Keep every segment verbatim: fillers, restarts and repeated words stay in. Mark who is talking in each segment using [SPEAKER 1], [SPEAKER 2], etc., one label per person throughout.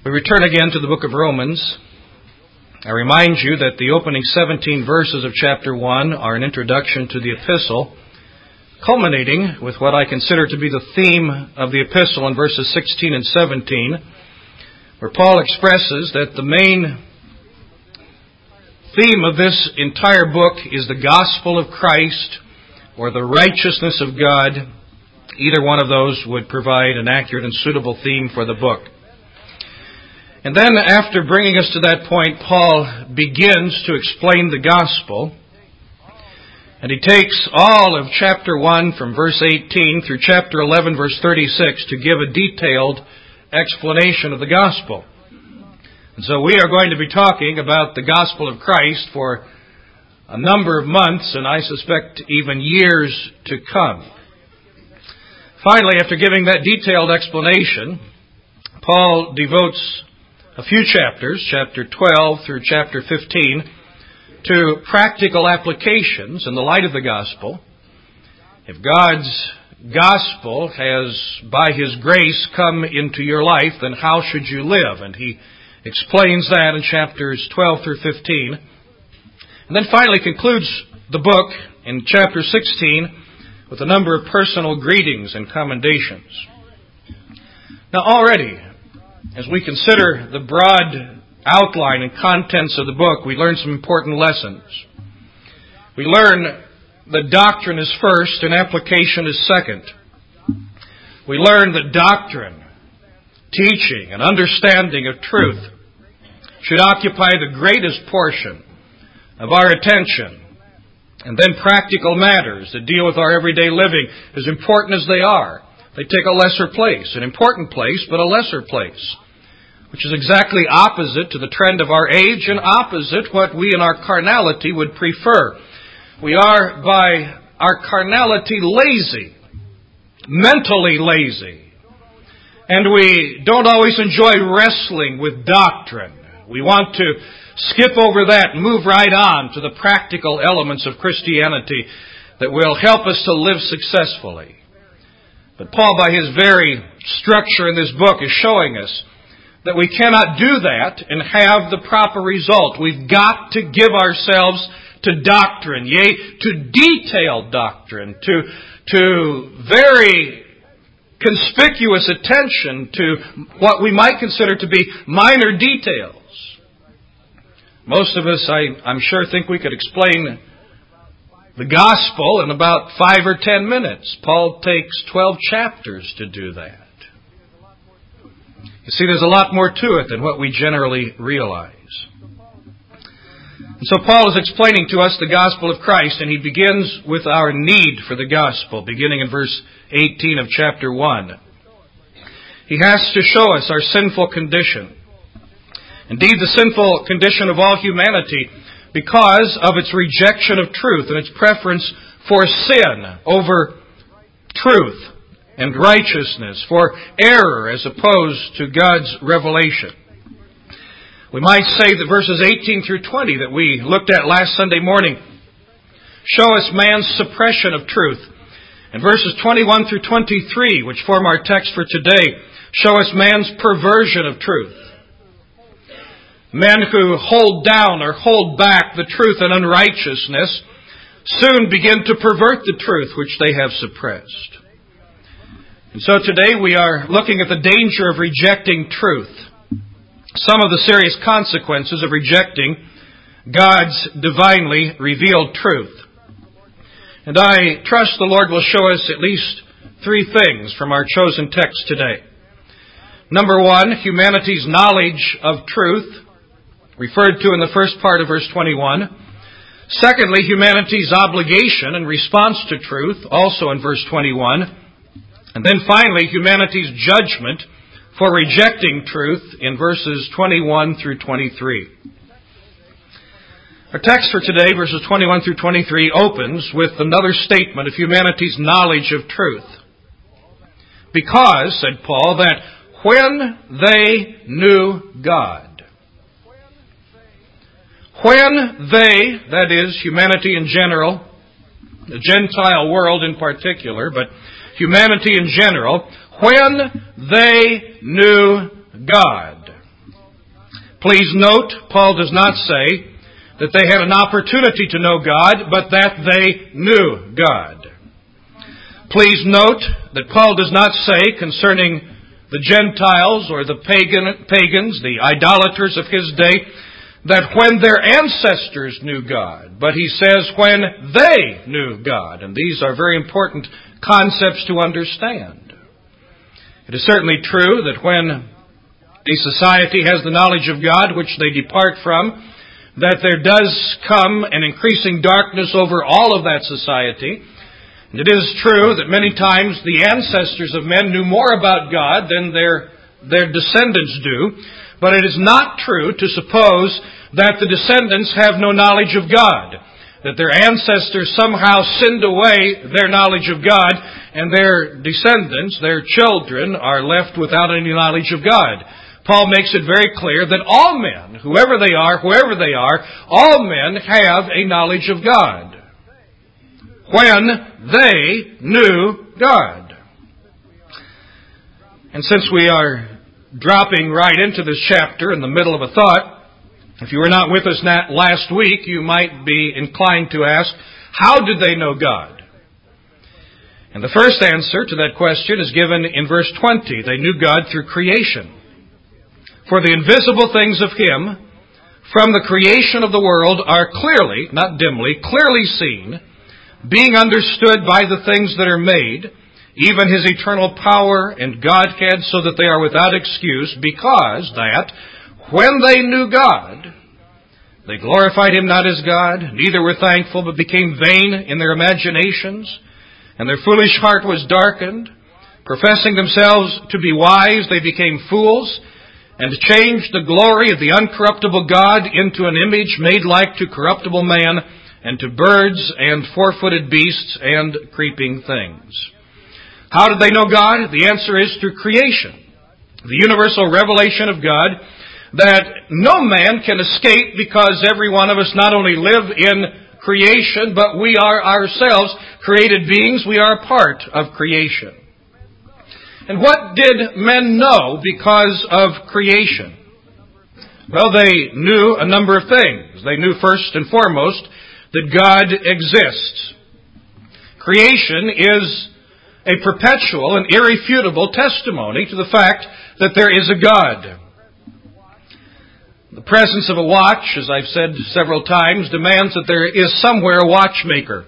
[SPEAKER 1] We return again to the book of Romans. I remind you that the opening seventeen verses of chapter one are an introduction to the epistle, culminating with what I consider to be the theme of the epistle in verses sixteen and seventeen, where Paul expresses that the main theme of this entire book is the gospel of Christ or the righteousness of God. Either one of those would provide an accurate and suitable theme for the book. And then after bringing us to that point, Paul begins to explain the gospel. And he takes all of chapter one from verse eighteen through chapter eleven, verse thirty-six to give a detailed explanation of the gospel. And so we are going to be talking about the gospel of Christ for a number of months, and I suspect even years to come. Finally, after giving that detailed explanation, Paul devotes a few chapters, chapter twelve through chapter fifteen, to practical applications in the light of the gospel. If God's gospel has, by His grace, come into your life, then how should you live? And he explains that in chapters twelve through fifteen. And then finally concludes the book in chapter sixteen with a number of personal greetings and commendations. Now already, as we consider the broad outline and contents of the book, we learn some important lessons. We learn that doctrine is first and application is second. We learn that doctrine, teaching, and understanding of truth should occupy the greatest portion of our attention. And then practical matters that deal with our everyday living, as important as they are, they take a lesser place, an important place, but a lesser place, which is exactly opposite to the trend of our age and opposite what we in our carnality would prefer. We are, by our carnality, lazy, mentally lazy. And we don't always enjoy wrestling with doctrine. We want to skip over that and move right on to the practical elements of Christianity that will help us to live successfully. But Paul, by his very structure in this book, is showing us that we cannot do that and have the proper result. We've got to give ourselves to doctrine, yea, to detailed doctrine, to, to very conspicuous attention to what we might consider to be minor details. Most of us, I, I'm sure, think we could explain the gospel in about five or ten minutes. Paul takes twelve chapters to do that. You see, there's a lot more to it than what we generally realize. And so Paul is explaining to us the gospel of Christ, and he begins with our need for the gospel, beginning in verse eighteen of chapter one. He has to show us our sinful condition. Indeed, the sinful condition of all humanity, because of its rejection of truth and its preference for sin over truth and righteousness, for error as opposed to God's revelation. We might say that verses eighteen through twenty that we looked at last Sunday morning show us man's suppression of truth. And verses twenty-one through twenty-three, which form our text for today, show us man's perversion of truth. Men who hold down or hold back the truth in unrighteousness soon begin to pervert the truth which they have suppressed. And so today we are looking at the danger of rejecting truth, some of the serious consequences of rejecting God's divinely revealed truth. And I trust the Lord will show us at least three things from our chosen text today. Number one, humanity's knowledge of truth, referred to in the first part of verse twenty-one. Secondly, humanity's obligation in response to truth, also in verse twenty-one. And then finally, humanity's judgment for rejecting truth in verses twenty-one through twenty-three. Our text for today, verses twenty-one through twenty-three, opens with another statement of humanity's knowledge of truth. Because, said Paul, that when they knew God, when they, that is, humanity in general, the Gentile world in particular, but humanity in general, when they knew God. Please note, Paul does not say that they had an opportunity to know God, but that they knew God. Please note that Paul does not say concerning the Gentiles or the pagan, pagans, the idolaters of his day, that when their ancestors knew God, but he says when they knew God. And these are very important concepts to understand. It is certainly true that when a society has the knowledge of God which they depart from, that there does come an increasing darkness over all of that society. And it is true that many times the ancestors of men knew more about God than their, their descendants do. But it is not true to suppose that the descendants have no knowledge of God, that their ancestors somehow sinned away their knowledge of God, and their descendants, their children, are left without any knowledge of God. Paul makes it very clear that all men, whoever they are, wherever they are, all men have a knowledge of God when they knew God. And since we are dropping right into this chapter in the middle of a thought, if you were not with us last week, you might be inclined to ask, how did they know God? And the first answer to that question is given in verse twenty. They knew God through creation. For the invisible things of Him from the creation of the world are clearly, not dimly, clearly seen, being understood by the things that are made, even His eternal power and Godhead, so that they are without excuse, because that when they knew God, they glorified Him not as God, neither were thankful, but became vain in their imaginations, and their foolish heart was darkened. Professing themselves to be wise, they became fools, and changed the glory of the uncorruptible God into an image made like to corruptible man, and to birds and four-footed beasts and creeping things. How did they know God? The answer is through creation. The universal revelation of God that no man can escape, because every one of us not only live in creation, but we are ourselves created beings. We are a part of creation. And what did men know because of creation? Well, they knew a number of things. They knew first and foremost that God exists. Creation is a perpetual and irrefutable testimony to the fact that there is a God. The presence of a watch, as I've said several times, demands that there is somewhere a watchmaker.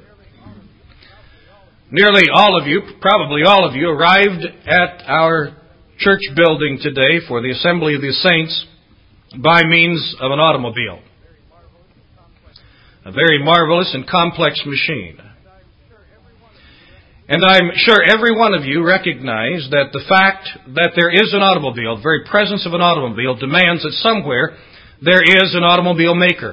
[SPEAKER 1] Nearly all of you, probably all of you, arrived at our church building today for the Assembly of the Saints by means of an automobile. A very marvelous and complex machine. And I'm sure every one of you recognize that the fact that there is an automobile, the very presence of an automobile, demands that somewhere there is an automobile maker.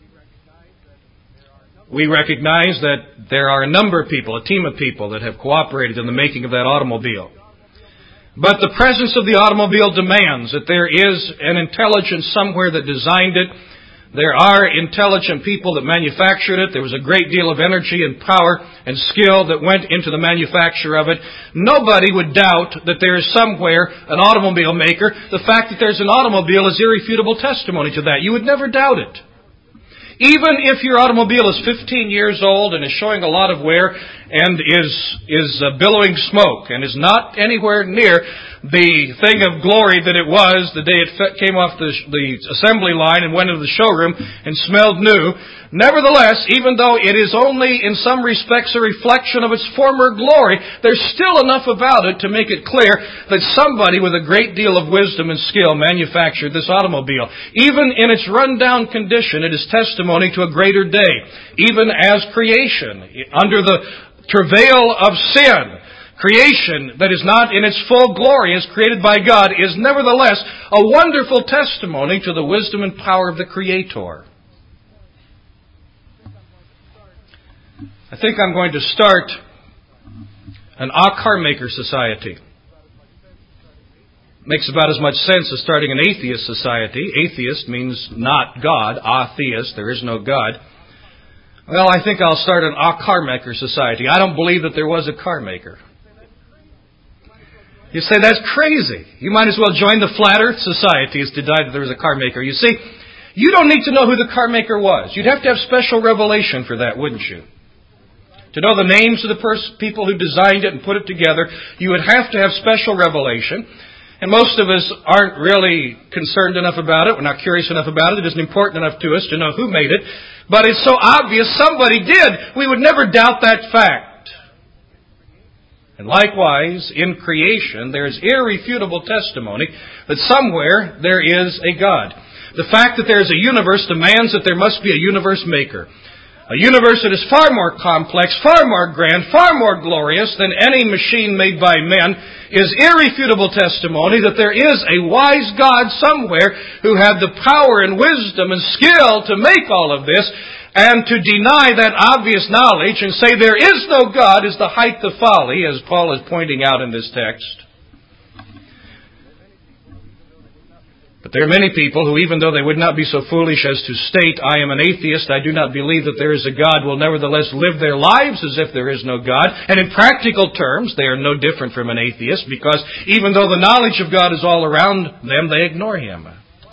[SPEAKER 1] We recognize that there are a number of people, a team of people, that have cooperated in the making of that automobile. But the presence of the automobile demands that there is an intelligence somewhere that designed it. There are intelligent people that manufactured it. There was a great deal of energy and power and skill that went into the manufacture of it. Nobody would doubt that there is somewhere an automobile maker. The fact that there's an automobile is irrefutable testimony to that. You would never doubt it. Even if your automobile is fifteen years old and is showing a lot of wear and is is uh, billowing smoke and is not anywhere near the thing of glory that it was the day it came off the, the assembly line and went into the showroom and smelled new, nevertheless, even though it is only in some respects a reflection of its former glory, there's still enough about it to make it clear that somebody with a great deal of wisdom and skill manufactured this automobile. Even in its run-down condition, it is testimony to a greater day. Even as creation, under the travail of sin, creation that is not in its full glory as created by God is nevertheless a wonderful testimony to the wisdom and power of the Creator. I think I'm going to start an A car maker society. Makes about as much sense as starting an atheist society. Atheist means not God. Atheist, there is no God. Well, I think I'll start an A car maker society. I don't believe that there was a car maker. You say, that's crazy. You might as well join the Flat Earth Society as to deny that there was a car maker. You see, you don't need to know who the car maker was. You'd have to have special revelation for that, wouldn't you? To know the names of the pers- people who designed it and put it together, you would have to have special revelation. And most of us aren't really concerned enough about it. We're not curious enough about it. It isn't important enough to us to know who made it. But it's so obvious somebody did. We would never doubt that fact. And likewise, in creation, there is irrefutable testimony that somewhere there is a God. The fact that there is a universe demands that there must be a universe maker. A universe that is far more complex, far more grand, far more glorious than any machine made by men is irrefutable testimony that there is a wise God somewhere who had the power and wisdom and skill to make all of this. And to deny that obvious knowledge and say there is no God is the height of folly, as Paul is pointing out in this text. But there are many people who, even though they would not be so foolish as to state, I am an atheist, I do not believe that there is a God, will nevertheless live their lives as if there is no God. And in practical terms, they are no different from an atheist, because even though the knowledge of God is all around them, they ignore Him.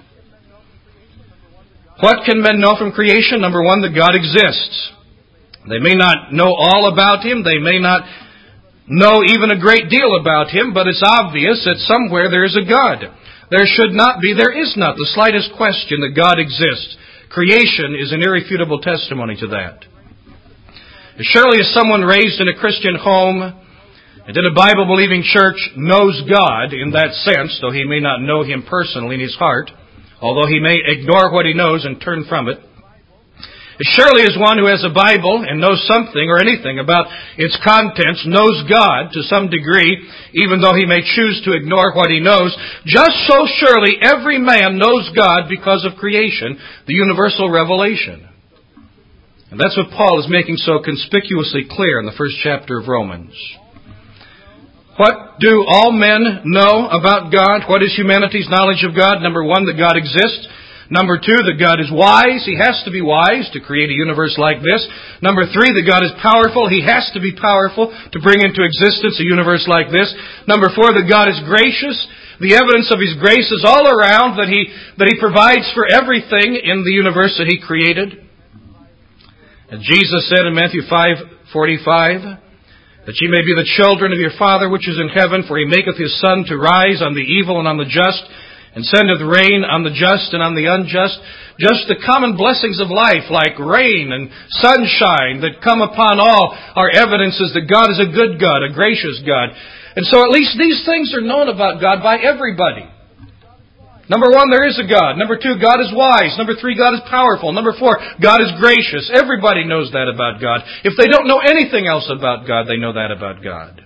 [SPEAKER 1] What can men know from creation? Number one, that God exists. They may not know all about Him, they may not know even a great deal about Him, but it's obvious that somewhere there is a God. There should not be, there is not the slightest question that God exists. Creation is an irrefutable testimony to that. As surely as someone raised in a Christian home and in a Bible-believing church knows God in that sense, though he may not know Him personally in his heart, although he may ignore what he knows and turn from it, as surely as one who has a Bible and knows something or anything about its contents knows God to some degree, even though he may choose to ignore what he knows, just so surely every man knows God because of creation, the universal revelation. And that's what Paul is making so conspicuously clear in the first chapter of Romans. What do all men know about God? What is humanity's knowledge of God? Number one, that God exists. Number two, that God is wise. He has to be wise to create a universe like this. Number three, that God is powerful. He has to be powerful to bring into existence a universe like this. Number four, that God is gracious. The evidence of His grace is all around, that He, that He provides for everything in the universe that He created. And Jesus said in Matthew five forty-five, that ye may be the children of your Father which is in heaven, for He maketh His sun to rise on the evil and on the just, and sendeth rain on the just and on the unjust. Just the common blessings of life, like rain and sunshine that come upon all, are evidences that God is a good God, a gracious God. And so at least these things are known about God by everybody. Number one, there is a God. Number two, God is wise. Number three, God is powerful. Number four, God is gracious. Everybody knows that about God. If they don't know anything else about God, they know that about God.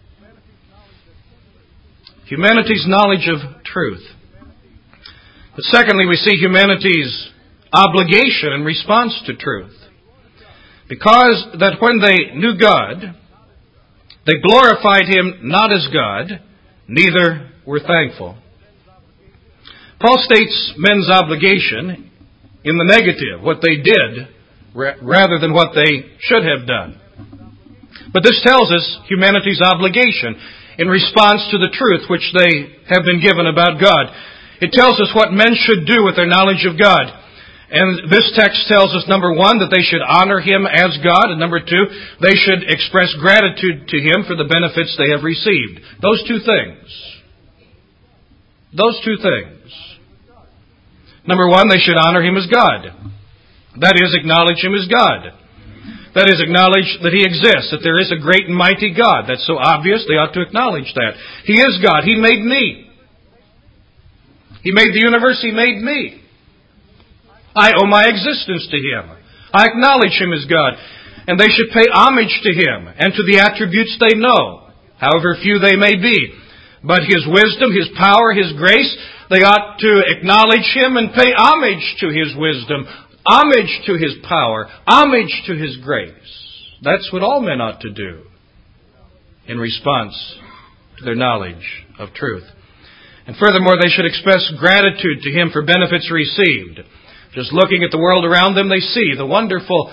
[SPEAKER 1] Humanity's knowledge of truth. But secondly, we see humanity's obligation in response to truth. Because that when they knew God, they glorified Him not as God, neither were thankful. Paul states men's obligation in the negative, what they did, rather than what they should have done. But this tells us humanity's obligation in response to the truth which they have been given about God. It tells us what men should do with their knowledge of God. And this text tells us, number one, that they should honor Him as God, and number two, they should express gratitude to Him for the benefits they have received. Those two things. Those two things. Number one, they should honor Him as God. That is, acknowledge Him as God. That is, acknowledge that He exists, that there is a great and mighty God. That's so obvious, they ought to acknowledge that. He is God. He made me. He made the universe. He made me. I owe my existence to Him. I acknowledge Him as God. And they should pay homage to Him and to the attributes they know, however few they may be. But His wisdom, His power, His grace, they ought to acknowledge Him and pay homage to His wisdom, homage to His power, homage to His grace. That's what all men ought to do in response to their knowledge of truth. And furthermore, they should express gratitude to Him for benefits received. Just looking at the world around them, they see the wonderful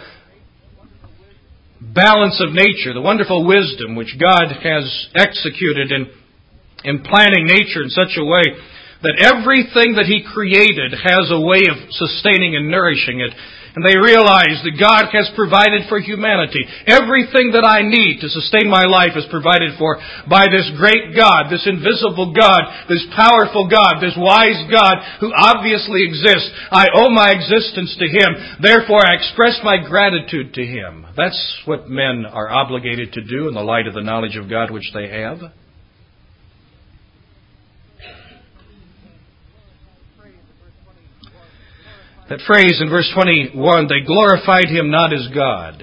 [SPEAKER 1] balance of nature, the wonderful wisdom which God has executed in in planning nature in such a way that everything that He created has a way of sustaining and nourishing it. And they realize that God has provided for humanity. Everything that I need to sustain my life is provided for by this great God, this invisible God, this powerful God, this wise God who obviously exists. I owe my existence to Him. Therefore, I express my gratitude to Him. That's what men are obligated to do in the light of the knowledge of God which they have. That phrase in verse twenty-one, they glorified Him not as God.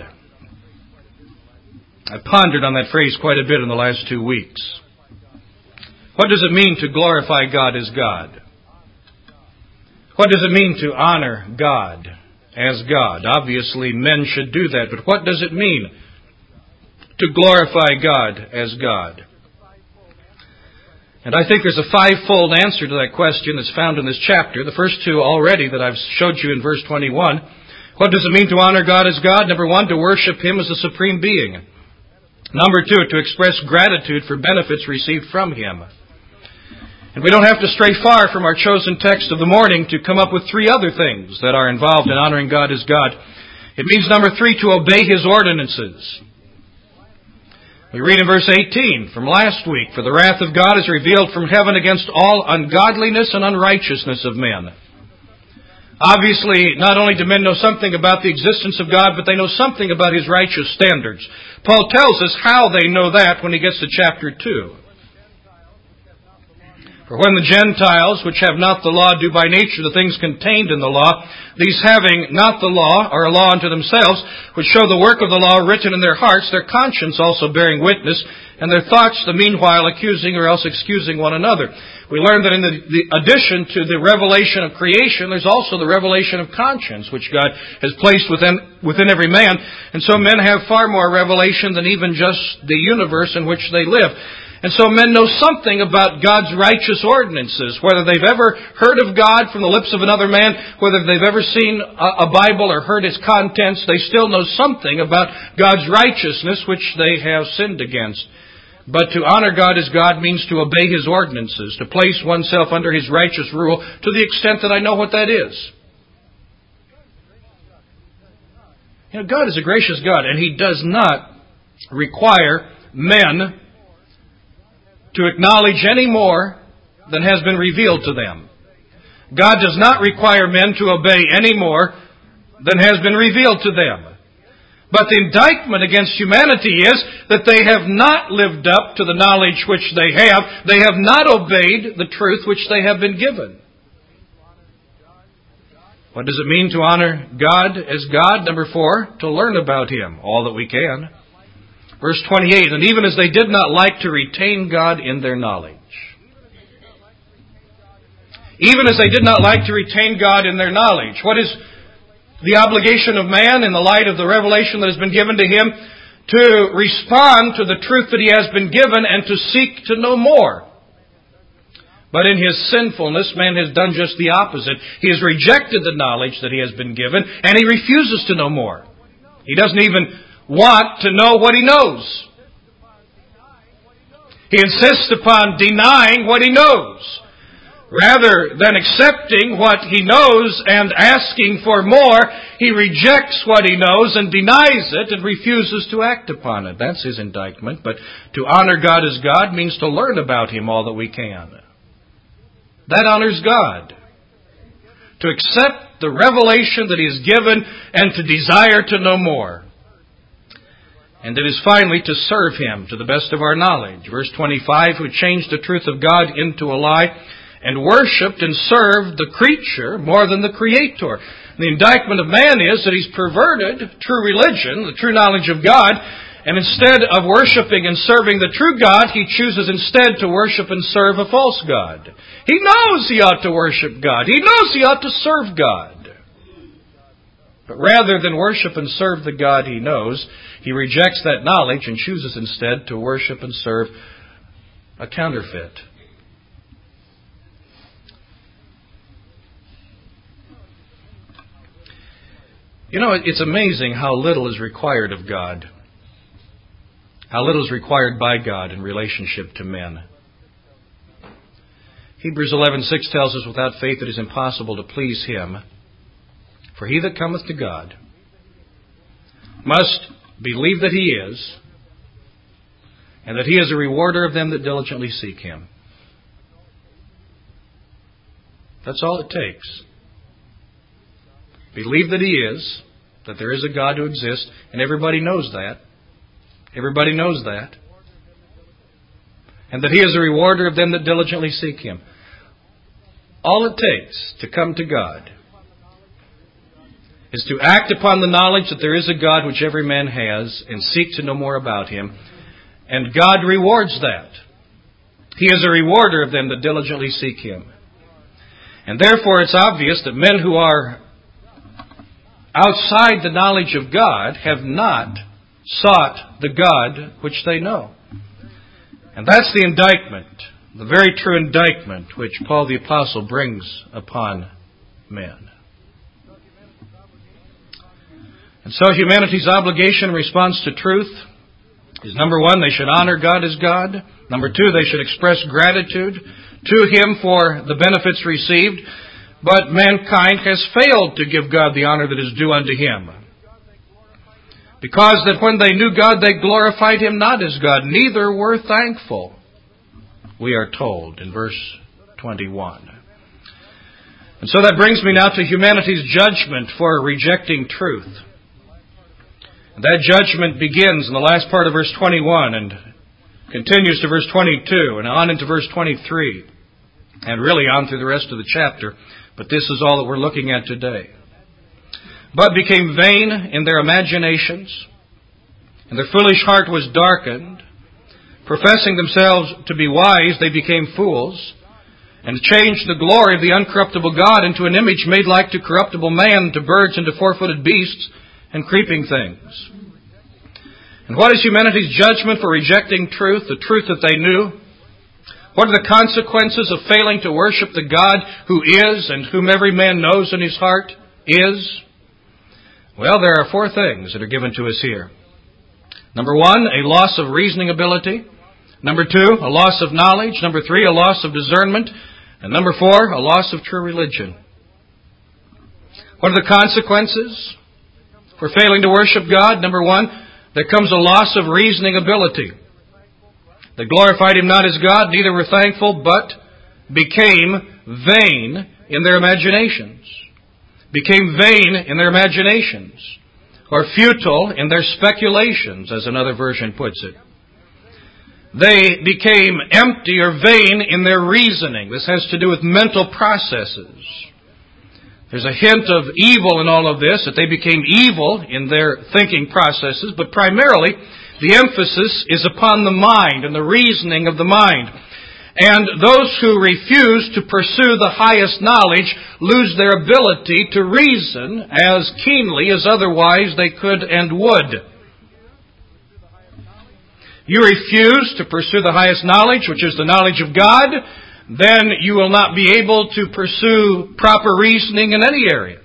[SPEAKER 1] I pondered on that phrase quite a bit in the last two weeks. What does it mean to glorify God as God? What does it mean to honor God as God? Obviously, men should do that, but what does it mean to glorify God as God? And I think there's a fivefold answer to that question that's found in this chapter. The first two already that I've showed you in verse twenty-one. What does it mean to honor God as God? Number one, to worship Him as a supreme being. Number two, to express gratitude for benefits received from Him. And we don't have to stray far from our chosen text of the morning to come up with three other things that are involved in honoring God as God. It means, number three, to obey His ordinances. We read in verse eighteen from last week, "For the wrath of God is revealed from heaven against all ungodliness and unrighteousness of men." Obviously, not only do men know something about the existence of God, but they know something about His righteous standards. Paul tells us how they know that when he gets to chapter two. "For when the Gentiles, which have not the law, do by nature the things contained in the law, these having not the law are a law unto themselves, which show the work of the law written in their hearts, their conscience also bearing witness, and their thoughts the meanwhile accusing or else excusing one another." We learn that in the, the addition to the revelation of creation, there's also the revelation of conscience, which God has placed within, within every man. And so men have far more revelation than even just the universe in which they live. And so men know something about God's righteous ordinances. Whether they've ever heard of God from the lips of another man, whether they've ever seen a Bible or heard its contents, they still know something about God's righteousness which they have sinned against. But to honor God as God means to obey His ordinances, to place oneself under His righteous rule to the extent that I know what that is. You know, God is a gracious God, and He does not require men to acknowledge any more than has been revealed to them. God does not require men to obey any more than has been revealed to them. But the indictment against humanity is that they have not lived up to the knowledge which they have. They have not obeyed the truth which they have been given. What does it mean to honor God as God? Number four, to learn about Him, all that we can. Verse twenty-eight, "And even as they did not like to retain God in their knowledge." Even as they did not like to retain God in their knowledge. What is the obligation of man in the light of the revelation that has been given to him? To respond to the truth that he has been given and to seek to know more. But in his sinfulness, man has done just the opposite. He has rejected the knowledge that he has been given, and he refuses to know more. He doesn't even want to know what he knows. He insists upon denying what he knows. Rather than accepting what he knows and asking for more, he rejects what he knows and denies it and refuses to act upon it. That's his indictment. But to honor God as God means to learn about Him all that we can. That honors God. To accept the revelation that He has given and to desire to know more. And it is finally to serve Him to the best of our knowledge. Verse twenty-five, "Who changed the truth of God into a lie, and worshipped and served the creature more than the Creator." The indictment of man is that he's perverted true religion, the true knowledge of God, and instead of worshiping and serving the true God, he chooses instead to worship and serve a false God. He knows he ought to worship God. He knows he ought to serve God. But rather than worship and serve the God he knows, he rejects that knowledge and chooses instead to worship and serve a counterfeit. You know, it's amazing how little is required of God. How little is required by God in relationship to men. Hebrews eleven six tells us, without faith it is impossible to please Him. For he that cometh to God must believe that He is, and that He is a rewarder of them that diligently seek Him. That's all it takes. Believe that He is, that there is a God who exists, and everybody knows that. Everybody knows that. And that He is a rewarder of them that diligently seek Him. All it takes to come to God is to act upon the knowledge that there is a God which every man has and seek to know more about Him. And God rewards that. He is a rewarder of them that diligently seek Him. And therefore it's obvious that men who are outside the knowledge of God have not sought the God which they know. And that's the indictment, the very true indictment which Paul the Apostle brings upon men. And so humanity's obligation in response to truth is, number one, they should honor God as God. Number two, they should express gratitude to Him for the benefits received. But mankind has failed to give God the honor that is due unto Him. Because that when they knew God, they glorified Him not as God, neither were thankful, we are told in verse twenty-one. And so that brings me now to humanity's judgment for rejecting truth. That judgment begins in the last part of verse twenty-one and continues to verse twenty-two and on into verse twenty-three and really on through the rest of the chapter. But this is all that we're looking at today. But became vain in their imaginations, and their foolish heart was darkened. Professing themselves to be wise, they became fools, and changed the glory of the uncorruptible God into an image made like to corruptible man, to birds, and to four-footed beasts, and creeping things. And what is humanity's judgment for rejecting truth, the truth that they knew? What are the consequences of failing to worship the God who is and whom every man knows in his heart is? Well, there are four things that are given to us here. Number one, a loss of reasoning ability. Number two, a loss of knowledge. Number three, a loss of discernment. And number four, a loss of true religion. What are the consequences for failing to worship God? Number one, there comes a loss of reasoning ability. They glorified Him not as God, neither were thankful, but became vain in their imaginations. Became vain in their imaginations. Or futile in their speculations, as another version puts it. They became empty or vain in their reasoning. This has to do with mental processes. There's a hint of evil in all of this, that they became evil in their thinking processes, but primarily the emphasis is upon the mind and the reasoning of the mind. And those who refuse to pursue the highest knowledge lose their ability to reason as keenly as otherwise they could and would. You refuse to pursue the highest knowledge, which is the knowledge of God, then you will not be able to pursue proper reasoning in any area.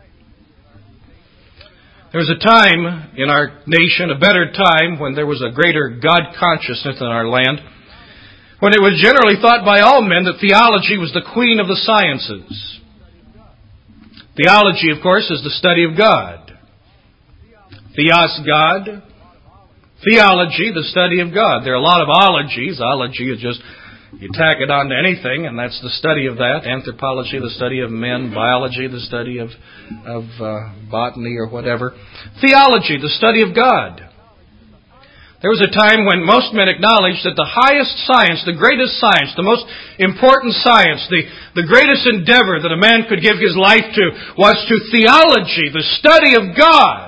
[SPEAKER 1] There was a time in our nation, a better time, when there was a greater God consciousness in our land, when it was generally thought by all men that theology was the queen of the sciences. Theology, of course, is the study of God. Theos, God. Theology, the study of God. There are a lot of ologies. Ology is just, you tack it on to anything, and that's the study of that. Anthropology, the study of men. Biology, the study of, of uh, botany or whatever. Theology, the study of God. There was a time when most men acknowledged that the highest science, the greatest science, the most important science, the, the greatest endeavor that a man could give his life to was to theology, the study of God.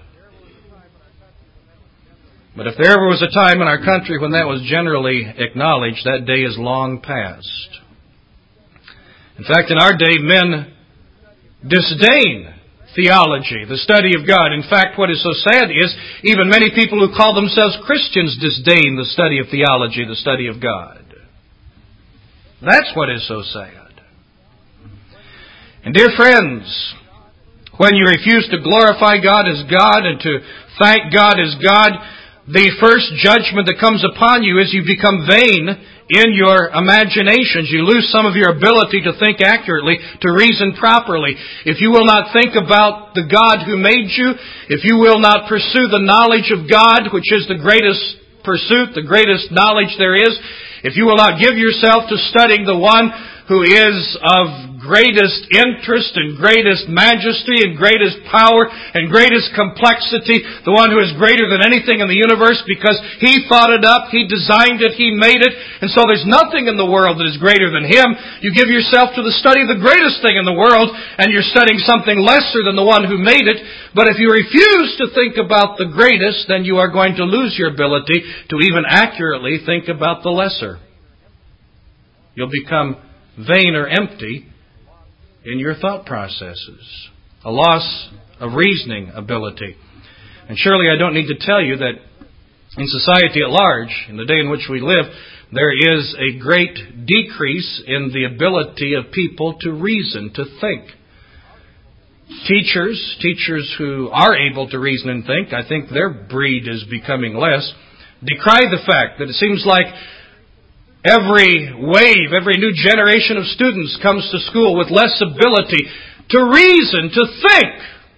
[SPEAKER 1] But if there ever was a time in our country when that was generally acknowledged, that day is long past. In fact, in our day, men disdain theology, the study of God. In fact, what is so sad is even many people who call themselves Christians disdain the study of theology, the study of God. That's what is so sad. And dear friends, when you refuse to glorify God as God and to thank God as God, The first judgment that comes upon you is you become vain in your imaginations. You lose some of your ability to think accurately, to reason properly. If you will not think about the God who made you, if you will not pursue the knowledge of God, which is the greatest pursuit, the greatest knowledge there is, if you will not give yourself to studying the one who is of greatest interest and greatest majesty and greatest power and greatest complexity, the one who is greater than anything in the universe because He thought it up, He designed it, He made it, and so there's nothing in the world that is greater than Him. You give yourself to the study of the greatest thing in the world, and you're studying something lesser than the one who made it. But if you refuse to think about the greatest, then you are going to lose your ability to even accurately think about the lesser. You'll become vain or empty in your thought processes. A loss of reasoning ability. And surely I don't need to tell you that in society at large, in the day in which we live, there is a great decrease in the ability of people to reason, to think. Teachers, teachers who are able to reason and think, I think their breed is becoming less, decry the fact that it seems like every wave, every new generation of students comes to school with less ability to reason, to think.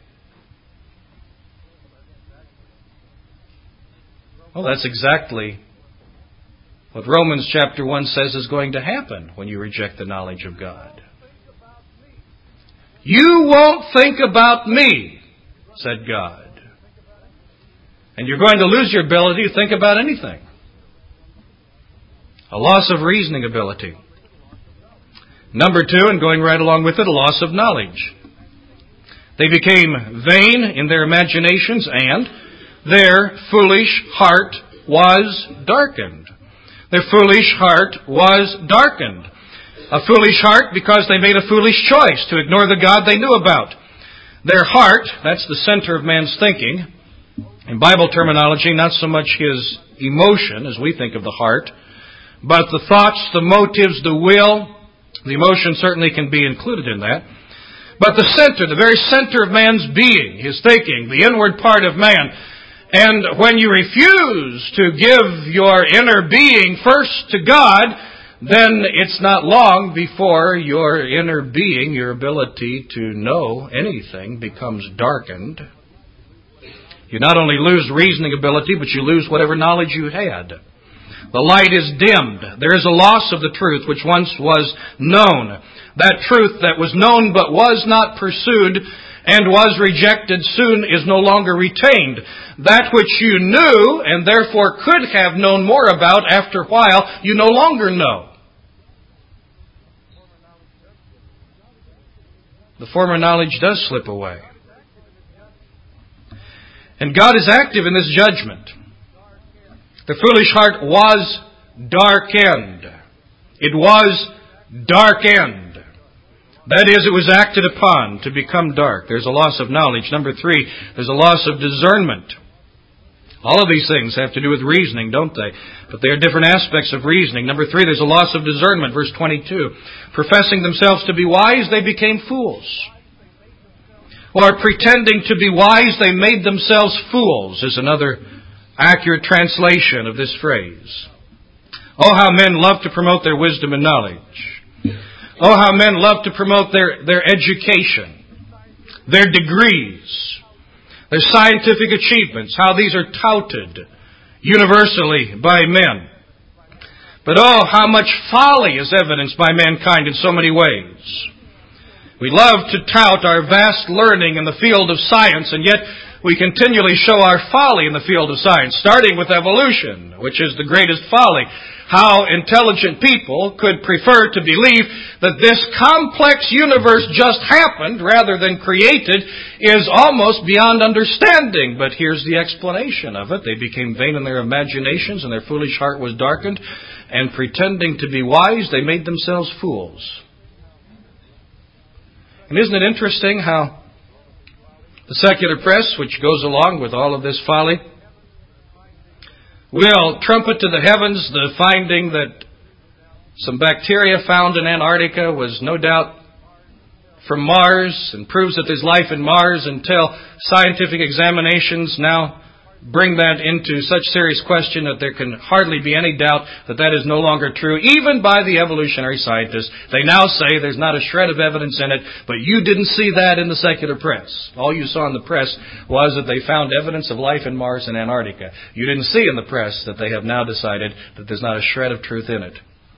[SPEAKER 1] Well, that's exactly what Romans chapter one says is going to happen when you reject the knowledge of God. You won't think about me, said God. And you're going to lose your ability to think about anything. A loss of reasoning ability. Number two, and going right along with it, a loss of knowledge. They became vain in their imaginations, and their foolish heart was darkened. Their foolish heart was darkened. A foolish heart because they made a foolish choice to ignore the God they knew about. Their heart, that's the center of man's thinking. In Bible terminology, not so much his emotion as we think of the heart, but the thoughts, the motives, the will, the emotion certainly can be included in that. But the center, the very center of man's being, his thinking, the inward part of man. And when you refuse to give your inner being first to God, then it's not long before your inner being, your ability to know anything, becomes darkened. You not only lose reasoning ability, but you lose whatever knowledge you had. The light is dimmed. There is a loss of the truth which once was known. That truth that was known but was not pursued and was rejected soon is no longer retained. That which you knew and therefore could have known more about after a while, you no longer know. The former knowledge does slip away. And God is active in this judgment. The foolish heart was darkened. It was darkened. That is, it was acted upon to become dark. There's a loss of knowledge. Number three, there's a loss of discernment. All of these things have to do with reasoning, don't they? But they are different aspects of reasoning. Number three, there's a loss of discernment. Verse twenty-two. Professing themselves to be wise, they became fools. Or pretending to be wise, they made themselves fools, is another accurate translation of this phrase. Oh, how men love to promote their wisdom and knowledge. Oh, how men love to promote their, their education, their degrees, their scientific achievements, how these are touted universally by men. But oh, how much folly is evidenced by mankind in so many ways. We love to tout our vast learning in the field of science, and yet we continually show our folly in the field of science, starting with evolution, which is the greatest folly. How intelligent people could prefer to believe that this complex universe just happened rather than created is almost beyond understanding. But here's the explanation of it. They became vain in their imaginations, and their foolish heart was darkened, and pretending to be wise, they made themselves fools. And isn't it interesting how the secular press, which goes along with all of this folly, will trumpet to the heavens the finding that some bacteria found in Antarctica was no doubt from Mars, and proves that there's life in Mars, until scientific examinations now bring that into such serious question that there can hardly be any doubt that that is no longer true, even by the evolutionary scientists. They now say there's not a shred of evidence in it, but you didn't see that in the secular press. All you saw in the press was that they found evidence of life in Mars and Antarctica. You didn't see in the press that they have now decided that there's not a shred of truth in it.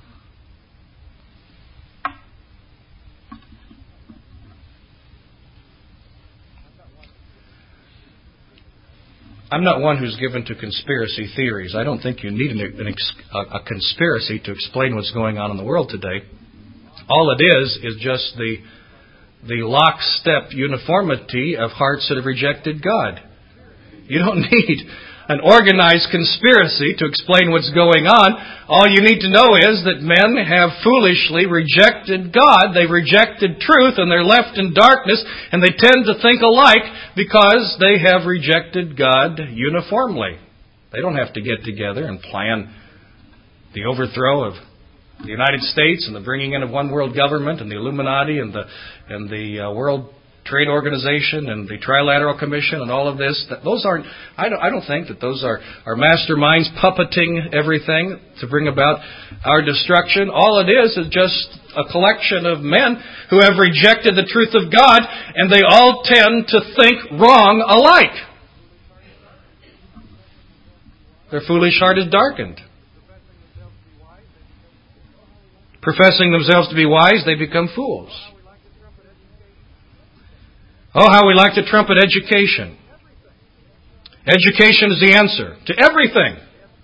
[SPEAKER 1] I'm not one who's given to conspiracy theories. I don't think you need an, an ex, a, a conspiracy to explain what's going on in the world today. All it is is just the, the lockstep uniformity of hearts that have rejected God. You don't need an organized conspiracy to explain what's going on. All you need to know is that men have foolishly rejected God. They've rejected truth, and they're left in darkness, and they tend to think alike because they have rejected God uniformly. They don't have to get together and plan the overthrow of the United States and the bringing in of one world government and the Illuminati and the and the uh, World Trade Organization and the Trilateral Commission and all of this. Those aren't. I don't. I don't think that those are are masterminds puppeting everything to bring about our destruction. All it is is just a collection of men who have rejected the truth of God, and they all tend to think wrong alike. Their foolish heart is darkened. Professing themselves to be wise, they become fools. Oh, how we like to trumpet education. Education is the answer to everything.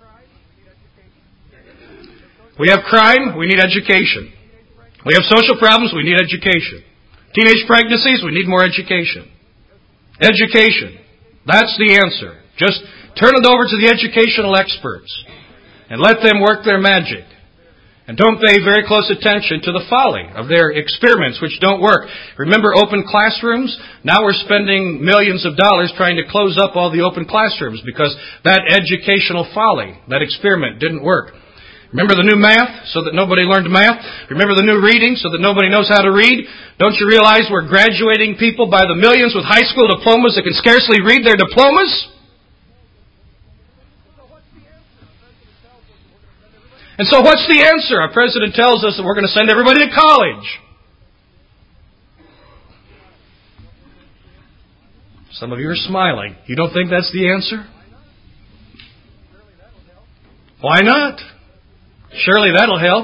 [SPEAKER 1] We have crime, we need education. We have social problems, we need education. Teenage pregnancies, we need more education. Education. That's the answer. Just turn it over to the educational experts and let them work their magic. And don't pay very close attention to the folly of their experiments, which don't work. Remember open classrooms? Now we're spending millions of dollars trying to close up all the open classrooms because that educational folly, that experiment, didn't work. Remember the new math, so that nobody learned math? Remember the new reading, so that nobody knows how to read? Don't you realize we're graduating people by the millions with high school diplomas that can scarcely read their diplomas? And so what's the answer? Our president tells us that we're going to send everybody to college. Some of you are smiling. You don't think that's the answer? Why not? Surely that'll help.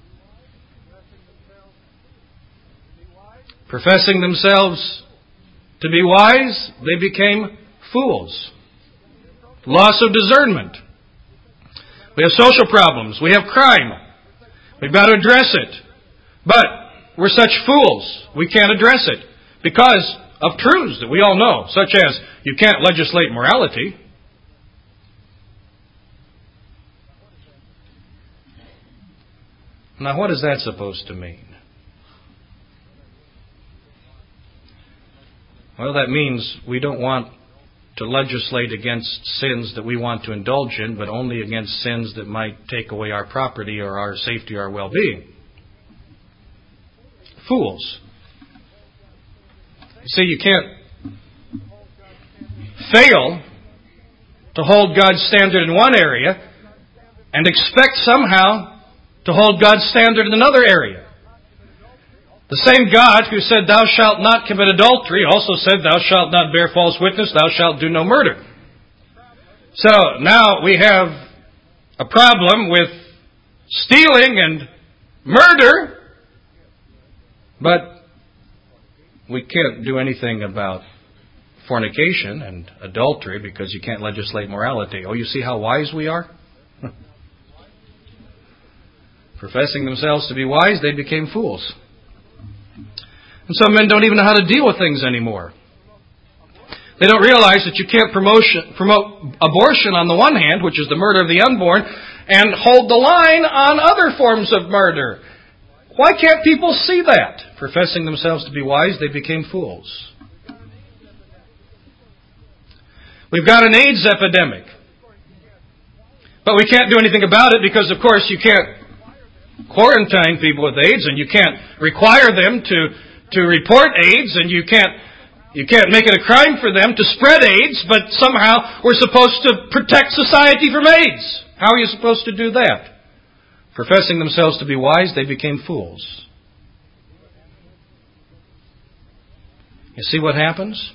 [SPEAKER 1] Professing themselves to be wise, they became fools. Loss of discernment. We have social problems. We have crime. We've got to address it. But we're such fools, we can't address it because of truths that we all know, such as you can't legislate morality. Now, what is that supposed to mean? Well, that means we don't want to legislate against sins that we want to indulge in, but only against sins that might take away our property or our safety or our well-being. Fools. You see, you can't fail to hold God's standard in one area and expect somehow to hold God's standard in another area. The same God who said, "Thou shalt not commit adultery," also said, "Thou shalt not bear false witness, thou shalt do no murder." So now we have a problem with stealing and murder, but we can't do anything about fornication and adultery because you can't legislate morality. Oh, you see how wise we are? Professing themselves to be wise, they became fools. And some men don't even know how to deal with things anymore. They don't realize that you can't promotion, promote abortion on the one hand, which is the murder of the unborn, and hold the line on other forms of murder. Why can't people see that? Professing themselves to be wise, they became fools. We've got an AIDS epidemic. But we can't do anything about it because, of course, you can't quarantine people with AIDS, and you can't require them to to report AIDS, and you can't You can't make it a crime for them to spread AIDS, but somehow we're supposed to protect society from AIDS. How are you supposed to do that? Professing themselves to be wise, they became fools. You see what happens?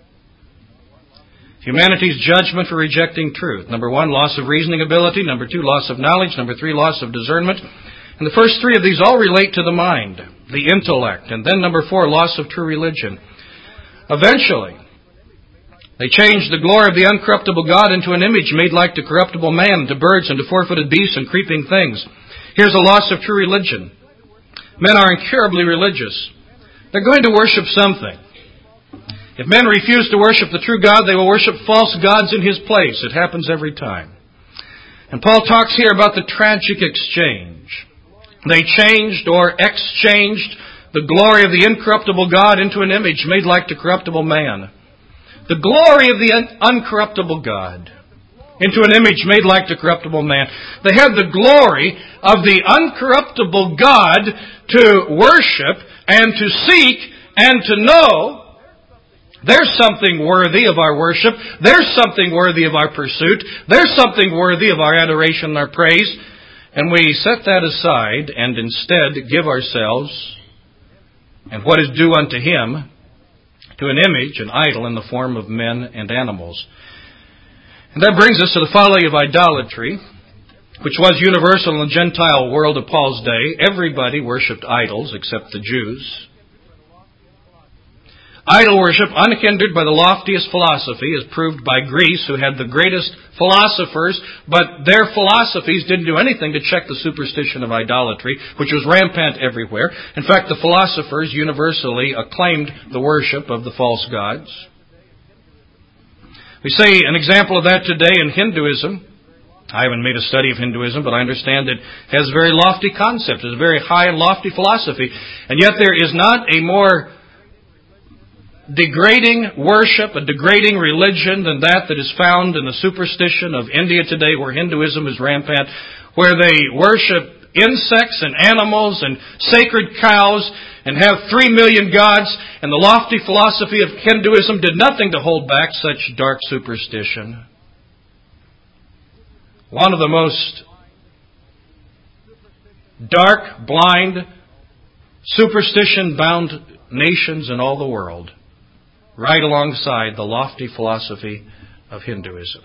[SPEAKER 1] Humanity's judgment for rejecting truth. Number one, loss of reasoning ability. Number two, loss of knowledge. Number three, loss of discernment. And the first three of these all relate to the mind, the intellect. And then number four, loss of true religion. Eventually, they changed the glory of the uncorruptible God into an image made like to corruptible man, to birds, and to four-footed beasts and creeping things. Here's a loss of true religion. Men are incurably religious. They're going to worship something. If men refuse to worship the true God, they will worship false gods in His place. It happens every time. And Paul talks here about the tragic exchange. They changed or exchanged the glory of the incorruptible God into an image made like to corruptible man. The glory of the un- uncorruptible God into an image made like to corruptible man. They had the glory of the uncorruptible God to worship and to seek and to know. There's something worthy of our worship. There's something worthy of our pursuit. There's something worthy of our adoration and our praise. And we set that aside and instead give ourselves and what is due unto Him to an image, an idol in the form of men and animals. And that brings us to the folly of idolatry, which was universal in the Gentile world of Paul's day. Everybody worshipped idols except the Jews. Idol worship, unhindered by the loftiest philosophy, is proved by Greece, who had the greatest philosophers, but their philosophies didn't do anything to check the superstition of idolatry, which was rampant everywhere. In fact, the philosophers universally acclaimed the worship of the false gods. We see an example of that today in Hinduism. I haven't made a study of Hinduism, but I understand it has very lofty concepts. It's a very high and lofty philosophy. And yet there is not a more degrading worship, a degrading religion than that that is found in the superstition of India today, where Hinduism is rampant, where they worship insects and animals and sacred cows and have three million gods, and the lofty philosophy of Hinduism did nothing to hold back such dark superstition. One of the most dark, blind, superstition-bound nations in all the world, right alongside the lofty philosophy of Hinduism.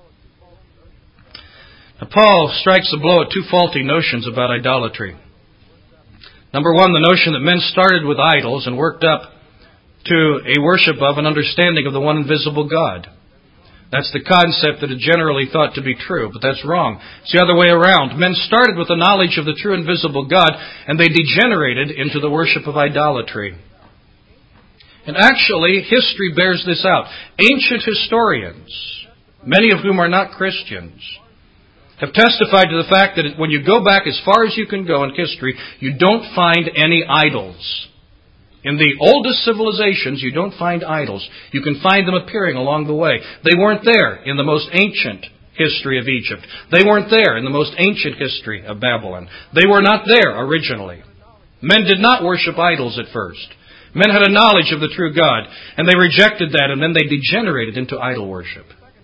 [SPEAKER 1] Now, Paul strikes a blow at two faulty notions about idolatry. Number one, the notion that men started with idols and worked up to a worship of an understanding of the one invisible God. That's the concept that is generally thought to be true, but that's wrong. It's the other way around. Men started with the knowledge of the true invisible God, and they degenerated into the worship of idolatry. And actually, history bears this out. Ancient historians, many of whom are not Christians, have testified to the fact that when you go back as far as you can go in history, you don't find any idols. In the oldest civilizations, you don't find idols. You can find them appearing along the way. They weren't there in the most ancient history of Egypt. They weren't there in the most ancient history of Babylon. They were not there originally. Men did not worship idols at first. Men had a knowledge of the true God, and they rejected that, and then they degenerated into idol worship.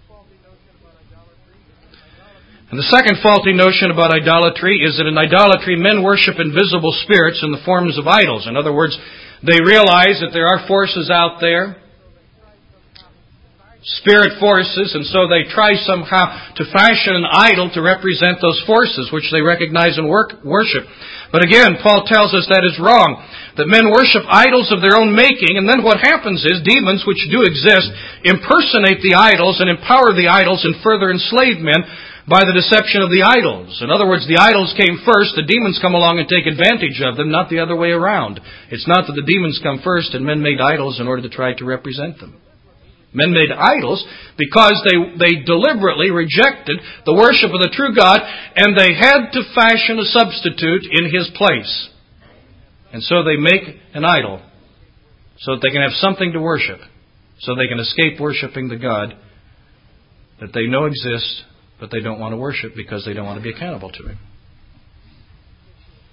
[SPEAKER 1] And the second faulty notion about idolatry is that in idolatry, men worship invisible spirits in the forms of idols. In other words, they realize that there are forces out there, spirit forces, and so they try somehow to fashion an idol to represent those forces, which they recognize and work, worship. But again, Paul tells us that is wrong, that men worship idols of their own making, and then what happens is demons, which do exist, impersonate the idols and empower the idols and further enslave men by the deception of the idols. In other words, the idols came first, the demons come along and take advantage of them, not the other way around. It's not that the demons come first and men made idols in order to try to represent them. Men made idols because they, they deliberately rejected the worship of the true God, and they had to fashion a substitute in His place. And so they make an idol so that they can have something to worship, so they can escape worshiping the God that they know exists, but they don't want to worship because they don't want to be accountable to Him.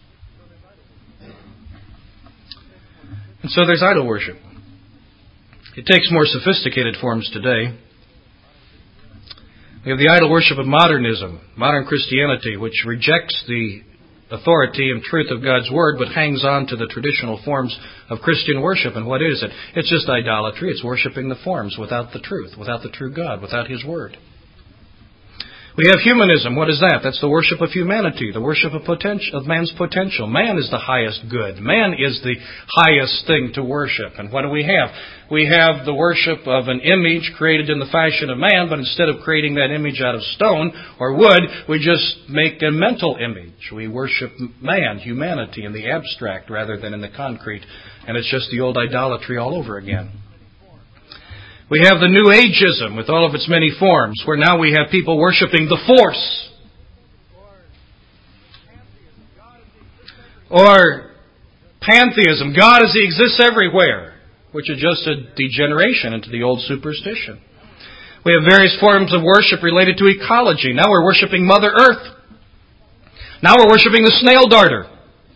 [SPEAKER 1] And so there's idol worship. It takes more sophisticated forms today. We have the idol worship of modernism, modern Christianity, which rejects the authority and truth of God's Word, but hangs on to the traditional forms of Christian worship. And what is it? It's just idolatry. It's worshiping the forms without the truth, without the true God, without His Word. We have humanism. What is that? That's the worship of humanity, the worship of potential, of man's potential. Man is the highest good. Man is the highest thing to worship. And what do we have? We have the worship of an image created in the fashion of man, but instead of creating that image out of stone or wood, we just make a mental image. We worship man, humanity, in the abstract rather than in the concrete. And it's just the old idolatry all over again. We have the New Ageism with all of its many forms, where now we have people worshiping the force. Or pantheism, God as He exists everywhere, which is just a degeneration into the old superstition. We have various forms of worship related to ecology. Now we're worshiping Mother Earth. Now we're worshiping the snail darter.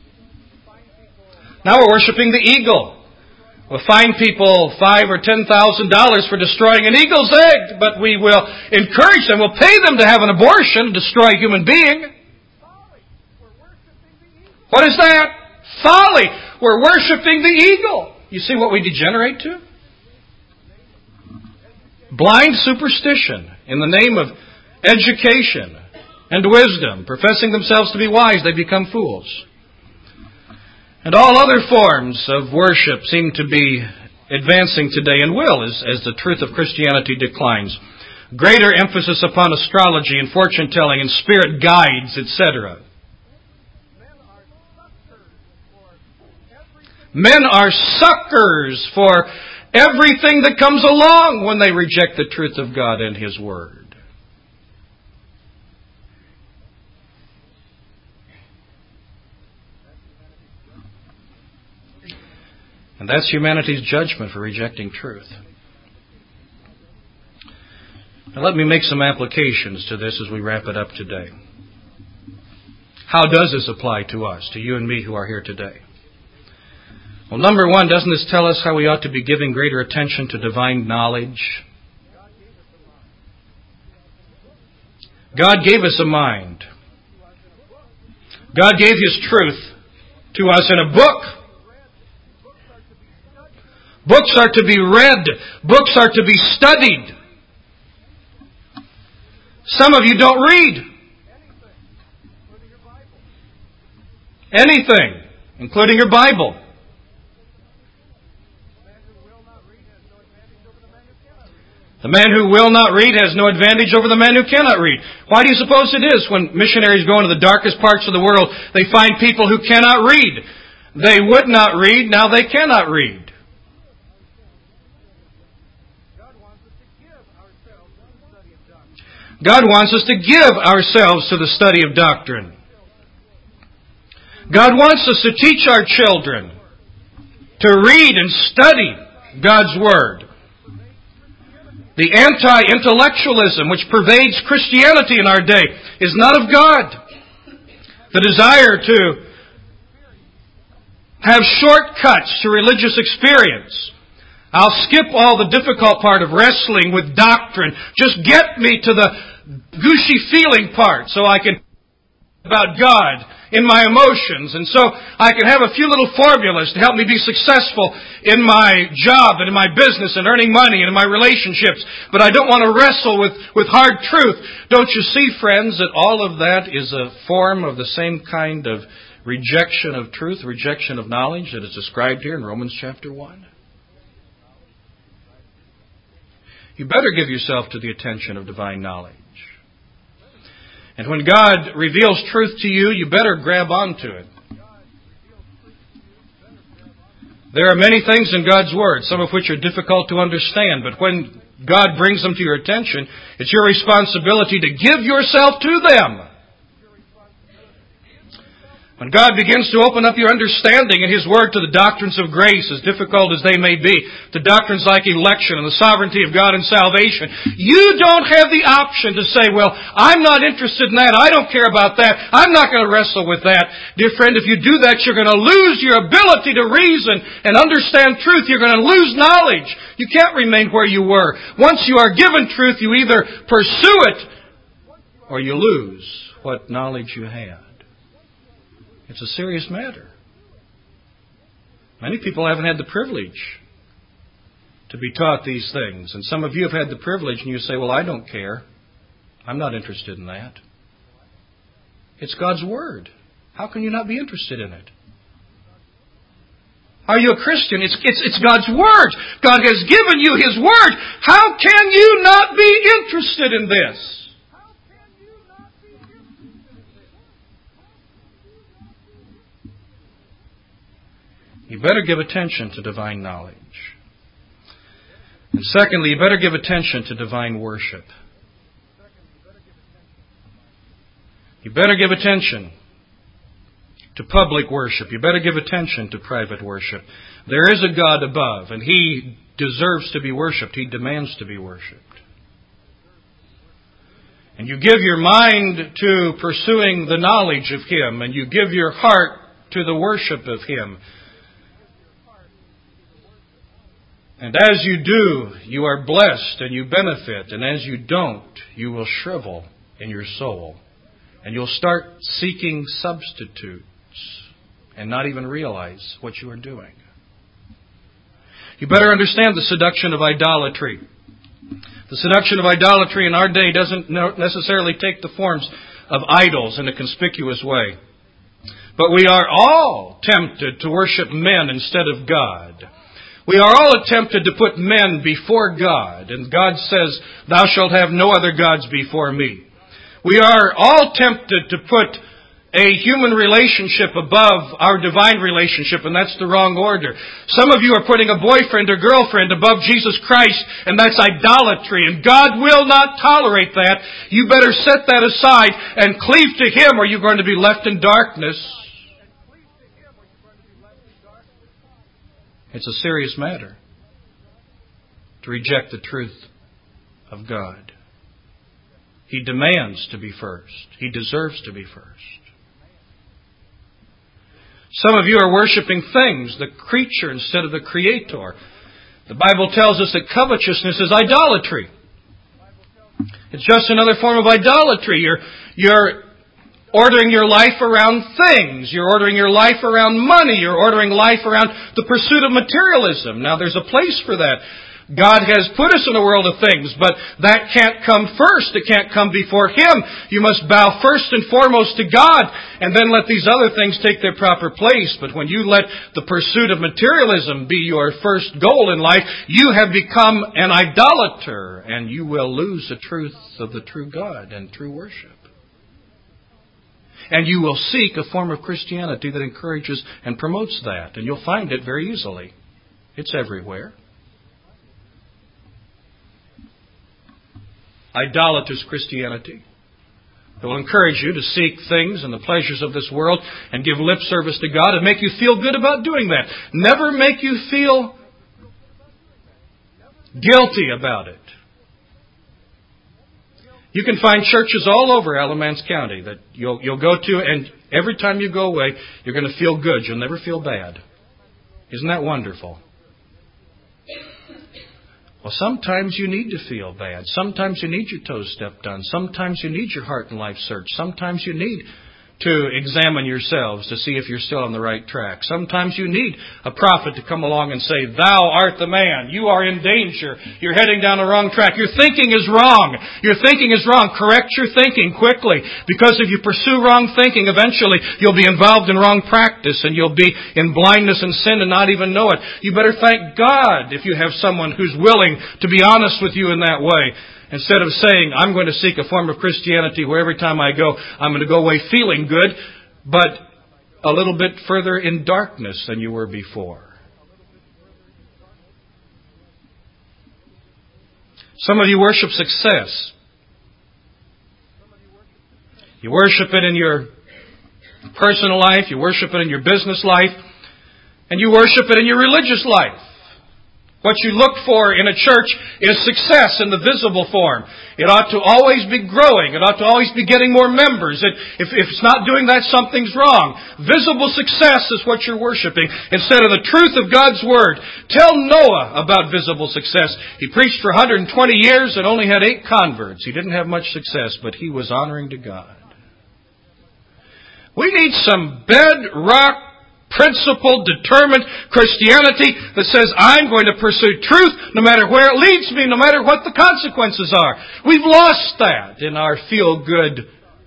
[SPEAKER 1] Now we're worshiping the eagle. We'll fine people five or ten thousand dollars for destroying an eagle's egg, but we will encourage them. We'll pay them to have an abortion, destroy a human being. What is that? Folly. We're worshiping the eagle. You see what we degenerate to? Blind superstition in the name of education and wisdom, professing themselves to be wise, they become fools. And all other forms of worship seem to be advancing today and will as, as the truth of Christianity declines. Greater emphasis upon astrology and fortune-telling and spirit guides, et cetera. Men are suckers for everything that comes along when they reject the truth of God and His Word. And that's humanity's judgment for rejecting truth. Now let me make some applications to this as we wrap it up today. How does this apply to us, to you and me who are here today? Well, number one, doesn't this tell us how we ought to be giving greater attention to divine knowledge? God gave us a mind. God gave His truth to us in a book. Books are to be read. Books are to be studied. Some of you don't read. Anything, including your Bible. The man who will not read has no advantage over the man who cannot read. Why do you suppose it is when missionaries go into the darkest parts of the world, they find people who cannot read? They would not read, now they cannot read. God wants us to give ourselves to the study of doctrine. God wants us to teach our children to read and study God's Word. The anti-intellectualism which pervades Christianity in our day is not of God. The desire to have shortcuts to religious experience. I'll skip all the difficult part of wrestling with doctrine. Just get me to the gushy feeling part so I can about God in my emotions. And so I can have a few little formulas to help me be successful in my job and in my business and earning money and in my relationships. But I don't want to wrestle with, with hard truth. Don't you see, friends, that all of that is a form of the same kind of rejection of truth, rejection of knowledge that is described here in Romans chapter one? You better give yourself to the attention of divine knowledge. And when God reveals truth to you, you better grab onto it. There are many things in God's Word, some of which are difficult to understand, but when God brings them to your attention, it's your responsibility to give yourself to them. When God begins to open up your understanding in His Word to the doctrines of grace, as difficult as they may be, to doctrines like election and the sovereignty of God and salvation, you don't have the option to say, well, I'm not interested in that. I don't care about that. I'm not going to wrestle with that. Dear friend, if you do that, you're going to lose your ability to reason and understand truth. You're going to lose knowledge. You can't remain where you were. Once you are given truth, you either pursue it or you lose what knowledge you had. It's a serious matter. Many people haven't had the privilege to be taught these things. And some of you have had the privilege and you say, well, I don't care. I'm not interested in that. It's God's Word. How can you not be interested in it? Are you a Christian? It's, it's, it's God's Word. God has given you His Word. How can you not be interested in this? You better give attention to divine knowledge. And secondly, you better give attention to divine worship. You better give attention to public worship. You better give attention to private worship. There is a God above, and He deserves to be worshipped. He demands to be worshipped. And you give your mind to pursuing the knowledge of Him, and you give your heart to the worship of Him. And as you do, you are blessed and you benefit. And as you don't, you will shrivel in your soul. And you'll start seeking substitutes and not even realize what you are doing. You better understand the seduction of idolatry. The seduction of idolatry in our day doesn't necessarily take the forms of idols in a conspicuous way. But we are all tempted to worship men instead of God. We are all tempted to put men before God. And God says, thou shalt have no other gods before me. We are all tempted to put a human relationship above our divine relationship, and that's the wrong order. Some of you are putting a boyfriend or girlfriend above Jesus Christ, and that's idolatry, and God will not tolerate that. You better set that aside and cleave to Him, or you're going to be left in darkness. It's a serious matter to reject the truth of God. He demands to be first. He deserves to be first. Some of you are worshiping things, the creature instead of the Creator. The Bible tells us that covetousness is idolatry. It's just another form of idolatry. You're, you're ordering your life around things. You're ordering your life around money. You're ordering life around the pursuit of materialism. Now, there's a place for that. God has put us in a world of things, but that can't come first. It can't come before Him. You must bow first and foremost to God, and then let these other things take their proper place. But when you let the pursuit of materialism be your first goal in life, you have become an idolater, and you will lose the truth of the true God and true worship. And you will seek a form of Christianity that encourages and promotes that, and you'll find it very easily. It's everywhere. Idolatrous Christianity. It will encourage you to seek things and the pleasures of this world and give lip service to God and make you feel good about doing that. Never make you feel guilty about it. You can find churches all over Alamance County that you'll, you'll go to, and every time you go away, you're going to feel good. You'll never feel bad. Isn't that wonderful? Well, sometimes you need to feel bad. Sometimes you need your toes stepped on. Sometimes you need your heart and life searched. Sometimes you need to examine yourselves to see if you're still on the right track. Sometimes you need a prophet to come along and say, thou art the man. You are in danger. You're heading down the wrong track. Your thinking is wrong. Your thinking is wrong. Correct your thinking quickly. Because if you pursue wrong thinking, eventually you'll be involved in wrong practice and you'll be in blindness and sin and not even know it. You better thank God if you have someone who's willing to be honest with you in that way. Instead of saying, I'm going to seek a form of Christianity where every time I go, I'm going to go away feeling good, but a little bit further in darkness than you were before. Some of you worship success. You worship it in your personal life, you worship it in your business life, and you worship it in your religious life. What you look for in a church is success in the visible form. It ought to always be growing. It ought to always be getting more members. It, if, if it's not doing that, something's wrong. Visible success is what you're worshiping instead of the truth of God's Word. Tell Noah about visible success. He preached for one hundred twenty years and only had eight converts. He didn't have much success, but he was honoring to God. We need some bedrock, principled, determined Christianity that says, I'm going to pursue truth no matter where it leads me, no matter what the consequences are. We've lost that in our feel-good,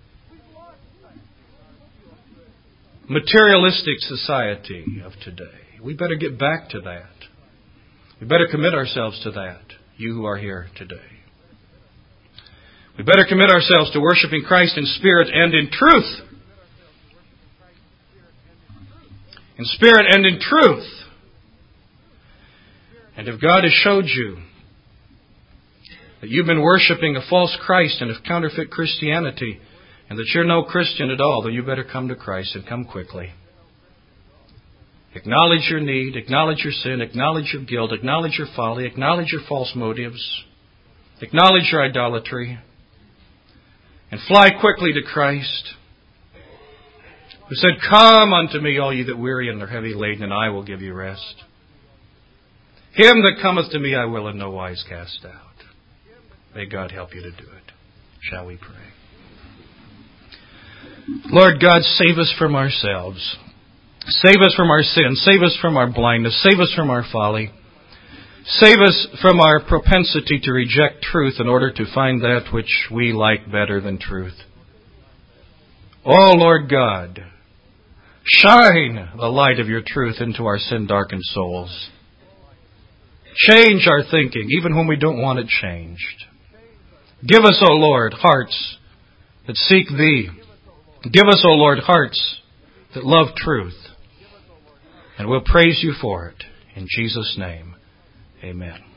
[SPEAKER 1] materialistic society of today. We better get back to that. We better commit ourselves to that, you who are here today. We better commit ourselves to worshiping Christ in spirit and in truth. In spirit and in truth. And if God has showed you that you've been worshiping a false Christ and a counterfeit Christianity, and that you're no Christian at all, then you better come to Christ and come quickly. Acknowledge your need, acknowledge your sin, acknowledge your guilt, acknowledge your folly, acknowledge your false motives, acknowledge your idolatry, and fly quickly to Christ, who said, Come unto me, all ye that weary and are heavy laden, and I will give you rest. Him that cometh to me I will in no wise cast out. May God help you to do it. Shall we pray? Lord God, save us from ourselves. Save us from our sins. Save us from our blindness. Save us from our folly. Save us from our propensity to reject truth in order to find that which we like better than truth. Oh, Lord God, shine the light of your truth into our sin-darkened souls. Change our thinking, even when we don't want it changed. Give us, O Lord, hearts that seek Thee. Give us, O Lord, hearts that love truth. And we'll praise You for it. In Jesus' name, amen.